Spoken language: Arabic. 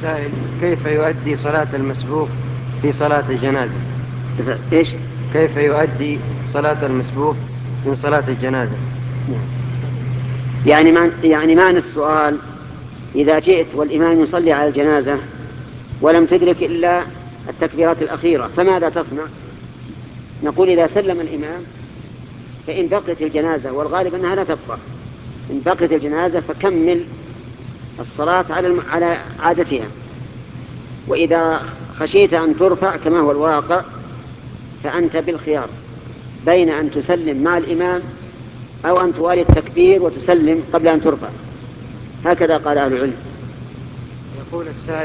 السائل: كيف يؤدي صلاة المسبوق في صلاة الجنازة؟ إيش؟ كيف يؤدي صلاة المسبوق من صلاة الجنازة؟ يعني معنى السؤال: إذا جئت والإمام يصلي على الجنازة ولم تدرك إلا التكبيرات الأخيرة فماذا تصنع؟ نقول: إذا سلم الإمام فإن بقيت الجنازة، والغالب أنها لا تبقى، إن بقيت الجنازة فكمل الصلاة على عادتها. وإذا خشيت أن ترفع كما هو الواقع فأنت بالخيار بين أن تسلم مع الإمام أو أن توالي التكبير وتسلم قبل أن ترفع. هكذا قال أهل العلم. يقول السائل: